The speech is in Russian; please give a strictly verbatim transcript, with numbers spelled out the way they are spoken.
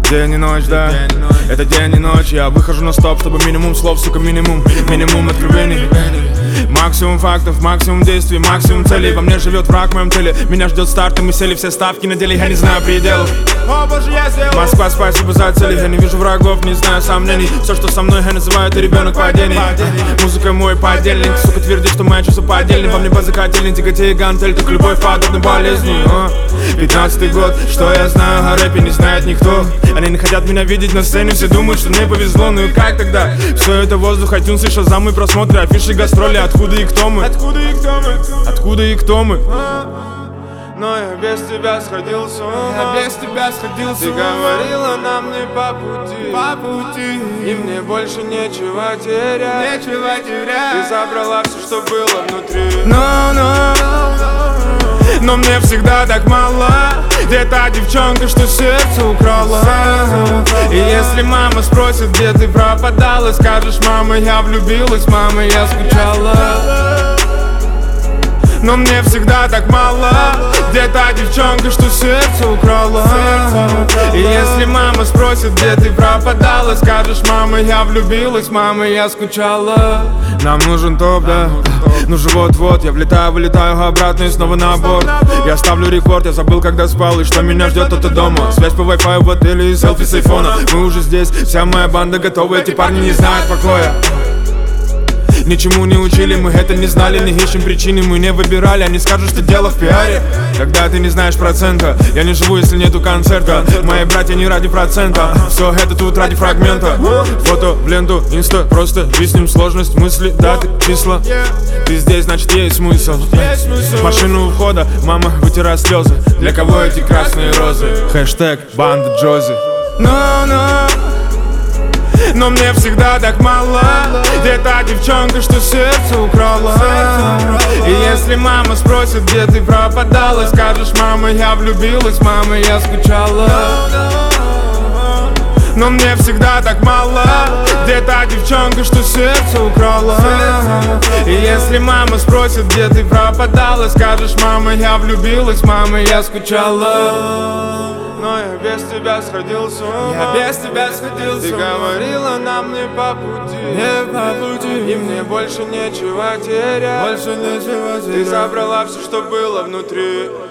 День и ночь, да, это день и ночь. Я выхожу на стоп, чтобы минимум слов, сука, минимум, минимум откровений. Максимум фактов, максимум действий, максимум целей. Во мне живет враг в моем теле. Меня ждет старт, и мы сели все ставки на деле. Я не знаю пределов. О боже, я сделал. Москва, спасибо за цели. Я не вижу врагов, не знаю сомнений. Все, что со мной, я называю, это ребенок падений. Музыка мой подельник, сука, твердит, что мои чувства поддельны. Во мне позакатили, тяготей гантель, как любовь подобной болезни. Пятнадцатый год, что я знаю о рэпе, не знает никто. Они не хотят меня видеть на сцене, все думают, что мне повезло. Ну и как тогда? Все это воздух, iTunes и шазам и просмотры, афиши, гастроли. Откуда и кто мы? Откуда и кто мы? Откуда и кто мы? Но я без тебя сходил с ума. Я без тебя сходил с ума. Ты говорила нам не по пути, по пути. И мне больше нечего терять, нечего терять. Ты забрала все, что было внутри. Но, но, но мне всегда так мало. Где та девчонка, что сердце украла? И если мама спросит, где ты пропадала, скажешь: мама, я влюбилась, мама, я скучала. Но мне всегда так мало. Где та девчонка, что сердце украла? И если мама спросит, где ты пропадала, скажешь: мама, я влюбилась, мама, я скучала. Нам нужен топ, да? Ну же вот-вот, я влетаю, вылетаю обратно и снова на борт. Я ставлю рекорд, я забыл, когда спал, и что меня ждет это дома. Связь по Wi-Fi в отеле и селфи с айфона. Мы уже здесь, вся моя банда готова, эти парни не знают покоя. Ничему не учили, мы это не знали, не ищем причины, мы не выбирали. Они скажут, что дело в пиаре, когда ты не знаешь процента. Я не живу, если нету концерта. Мои братья не ради процента, все это тут ради фрагмента. Фото в ленту, инста, просто виснем сложность мысли, даты, числа. Ты здесь, значит, есть смысл. Машину у входа, мама, вытирай слезы. Для кого эти красные розы? Хэштег банда Джози. Но, но Но мне всегда так мало. Где та девчонка, что сердце украла? И если мама спросит, где ты пропадала, скажешь: мама, я влюбилась, мама, я скучала. Но мне всегда так мало. Где та девчонка, что сердце украла? И если мама спросит, где ты пропадала, скажешь: мама, я влюбилась, мама, я скучала. Но я без тебя сходил с ума. Я без тебя сходил с ума. Ты говорила нам не по пути, не по пути. И мне больше нечего терять, больше нечего терять. Ты забрала все, что было внутри.